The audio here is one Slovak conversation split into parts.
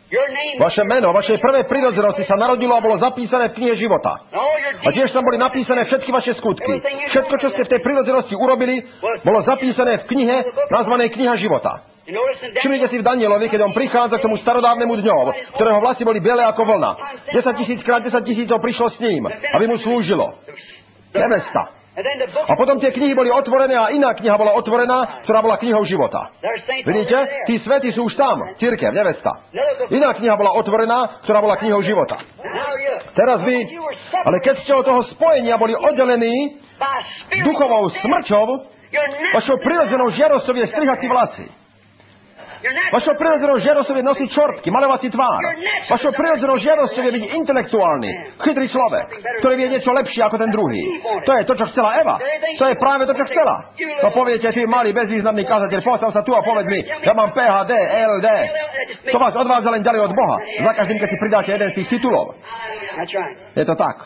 Vaše meno, vašej prvej prirodzenosti sa narodilo a bolo zapísané v knihe života. A tiež tam boli napísané všetky vaše skutky. Všetko, čo ste v tej prirodzenosti urobili, bolo zapísané v knihe nazvanej Kniha života. Všimnite si v Danielovi, keď on prichádza k tomu starodávnemu dňovu, ktorého vlasy boli biele ako vlna. 10 000 krát 10 000 prišlo s ním, aby mu slúžilo. Nevesta. A potom tie knihy boli otvorené a iná kniha bola otvorená, ktorá bola knihou života. Vidíte? Tí svätí sú už tam. Cirkev, nevesta. Iná kniha bola otvorená, ktorá bola knihou života. Teraz vy, ale keď ste od toho spojenia boli oddelení duchovou smrťou, vašou prirodzenou žiarosťou je strihať si vlasy. Vašou prirodzenou žiarosťou je nosiť čortky, malovať si tvár. Vašou prirodzenou žiarosťou je byť intelektuálny, chytrý človek, ktorý vie niečo lepšie ako ten druhý. To je to, čo chcela Eva. To je práve to, čo chcela. To poviete, ty malý bezvýznamný kazateľ, postav sa tu a povedz mi, ja mám PhD, LD. To vás odvádza len ďalej od Boha. Za každým, keď si pridáte jeden z tých titulov. Je to tak.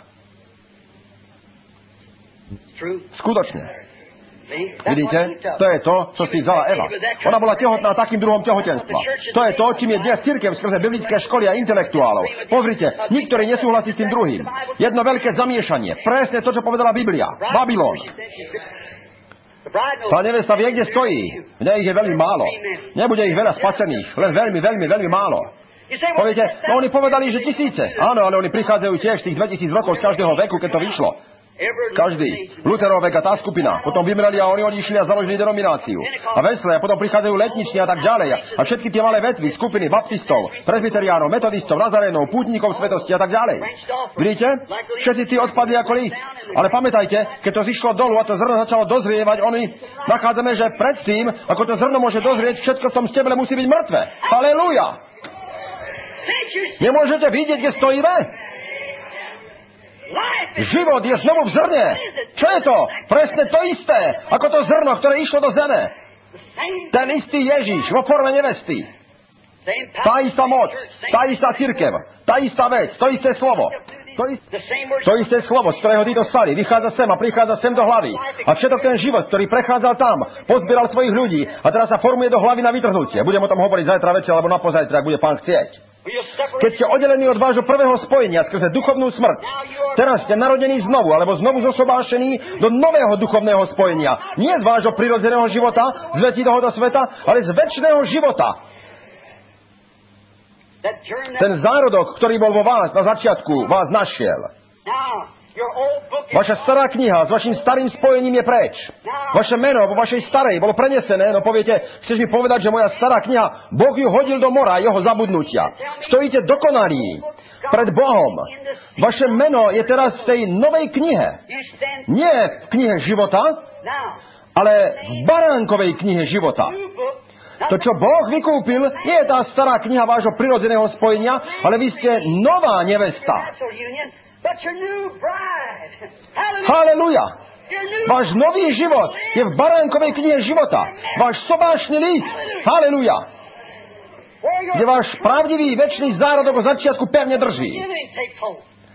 Skutočne. Vidíte? To je to, čo si vzala Eva. Ona bola tehotná takým druhom tehotenstva. To je to, čím je dnes cirkev skrze biblické školy a intelektuálov. Pozrite, niktorý nesúhlasí s tým druhým. Jedno veľké zamiešanie. Presne to, čo povedala Biblia. Babylon. Tá nevesta vie, kde stojí. V nej ich je veľmi málo. Nebude ich veľa spasených. Len veľmi, veľmi, veľmi málo. Poviete, no oni povedali, že tisíce. Áno, ale oni prichádzajú tiež tých 2000 rokov z každého veku, keď to vyšlo. Každý. Luterovek a tá skupina. Potom vymerali a oni odišli a založili denomináciu. A Wesley, a potom prichádzajú letniční a tak ďalej. A všetky tie malé vetvy, skupiny baptistov, presbyteriánov, metodistov, nazarénov, pútnikov svetosti a tak ďalej. Vidíte? Všetci tí odpadli ako list. Ale pamätajte, keď to zišlo dolu a to zrno začalo dozrievať, oni nachádzame, že predtým, ako to zrno môže dozrieť, všetko v tom steble musí byť mŕtve. Halelúja! Nemôžete vidieť, kde stojíme? Život je znovu v zrne. Čo je to? Presne to isté, ako to zrno, ktoré išlo do zeme. Ten istý Ježiš vo forme nevesty. Tá istá moc, tá istá cirkev, tá istá vec, to isté slovo. To isté slovo, z ktorého títo stali, vychádza sem a prichádza sem do hlavy. A všetok ten život, ktorý prechádzal tam, pozbieral svojich ľudí a teraz sa formuje do hlavy na vytrhnutie. Budem o tom hovoriť zajtra večer alebo na pozajtra, ak bude Pán chcieť. Keď ste oddelení od vášho prvého spojenia skrze duchovnú smrť, teraz ste narodení znovu, alebo znovu zosobášení do nového duchovného spojenia. Nie z vášho prirodzeného života, z vecí tohoto sveta, ale z večného života. Ten zárodok, ktorý bol vo vás na začiatku, vás našiel. Vaša stará kniha s vašim starým spojením je preč. Vaše meno vo vašej starej bolo prenesené, no poviete, chceš mi povedať, že moja stará kniha, Boh ju hodil do mora jeho zabudnutia. Stojíte dokonalí pred Bohom. Vaše meno je teraz v tej novej knihe. Nie v knihe života, ale v baránkovej knihe života. To, čo Boh vykúpil, nie je tá stará kniha vášho prirodzeného spojenia, ale vy ste nová nevesta. Halelúja! Váš nový život je v baránkovej knihe života. Váš sobášny list. Halelúja! Kde váš pravdivý večný zárodok od začiatku pevne drží.